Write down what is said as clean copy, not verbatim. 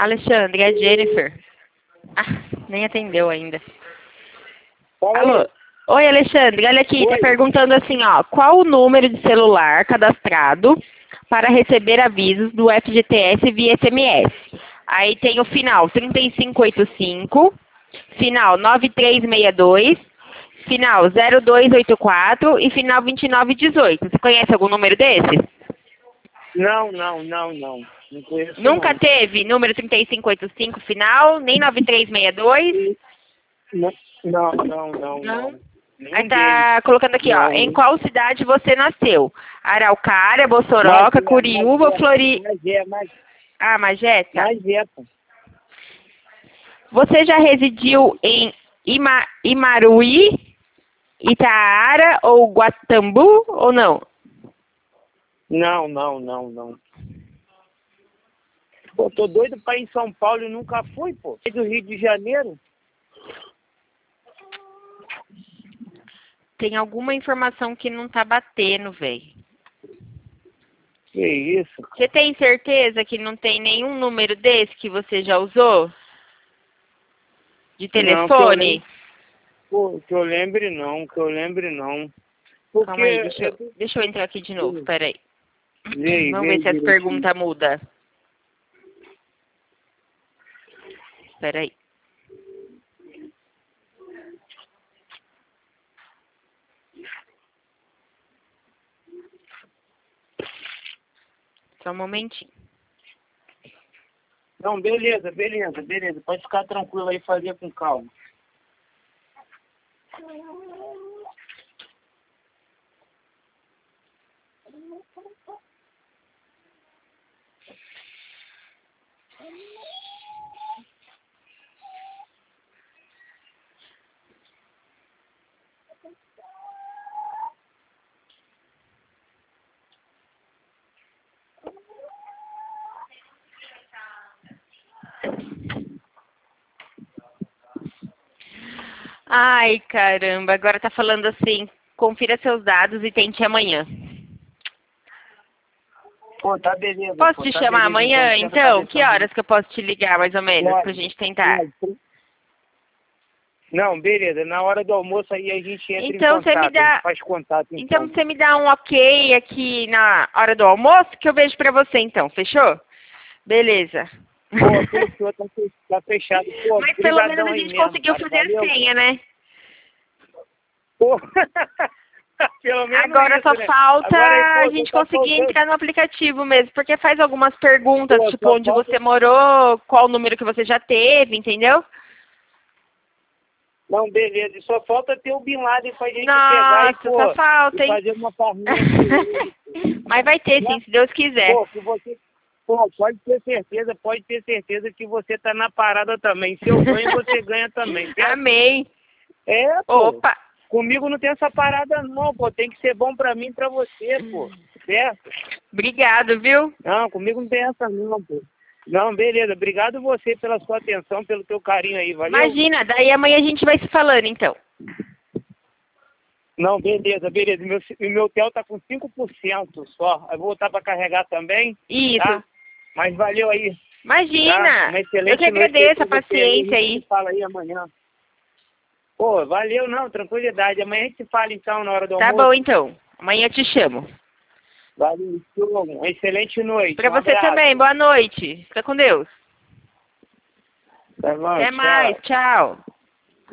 Alexandre, é Jennifer. Ah, nem atendeu ainda. Fala Alô? aí. Oi, Alexandre, olha aqui, tá Oi. perguntando assim, ó, qual o número de celular cadastrado para receber avisos do FGTS via SMS? Aí tem o final 3585, final 9362, final 0284 e final 2918. Você conhece algum número desses? Não. Não conheço, Nunca não. teve número 3585 final, nem 9362? Não. Aí Nenhum deles. tá colocando aqui, ó, Não. em qual cidade você nasceu? Araucária, Mas Bossoroca, Curiúva, Flori... Ah, Magé, tá. pô. Você já residiu em Imaruí, Itaara ou Guatambu ou não? Não. Pô, tô doido pra ir em São Paulo e nunca fui, pô. É do Rio de Janeiro? Tem alguma informação que não tá batendo, velho. Que isso? Você tem certeza que não tem nenhum número desse que você já usou? De telefone? Que eu lembre não. Porque Calma aí, deixa eu entrar aqui de novo, peraí. Vamos ver se as direitinho. perguntas mudam. Peraí. Só um momentinho. Não, beleza. Pode ficar tranquilo aí, fazer com calma. Ai, caramba, agora tá falando assim, confira seus dados e tente amanhã. Pô, tá beleza. Posso te chamar amanhã, então? Que horas que eu posso te ligar, mais ou menos, pra gente tentar? Não, beleza. Na hora do almoço aí a gente entra Então, em contato. você me dá... A gente faz contato, Então você me dá um ok aqui na hora do almoço que eu vejo pra você, então. Fechou? Beleza. Pô, fechou, tá fechado. Pô, Mas pelo menos a aí gente mesmo, conseguiu cara. fazer a Valeu. senha, né? Pô, pelo menos Agora isso, só né? falta Agora aí, a pô, gente tá conseguir faltando. entrar no aplicativo mesmo, porque faz algumas perguntas, Pô, tipo só onde falta... você morou, qual número que você já teve, entendeu? Não, beleza. E só falta ter o Bin Laden pra gente pegar e, Nossa, pô, só falta, e hein? fazer uma farminha com ele. Mas vai ter sim, Né? se Deus quiser. Pô, que você... Pô, pode ter certeza que você tá na parada também. Se eu ganho, você ganha também, certo? Amém. É, pô. Opa. Comigo não tem essa parada não, pô. Tem que ser bom pra mim e pra você, pô. Certo? Obrigado, viu? Não, comigo não tem essa não, pô. Não, beleza. Obrigado você pela sua atenção, pelo teu carinho aí, valeu? Imagina, daí amanhã a gente vai se falando, então. Não, beleza. Meu tel tá com 5% só. Eu vou voltar pra carregar também. Isso. Tá? Mas valeu aí. Imagina. Tá? Uma excelente Eu que agradeço a noite pra você paciência A aí. gente fala aí amanhã. Pô, valeu, não, tranquilidade. Amanhã a gente fala então na hora do Tá almoço. bom, então. Amanhã eu te chamo. Valeu, uma excelente noite. Pra Um você abraço. também. Boa noite. Fica com Deus. Tá bom, Até tchau. mais. Tchau.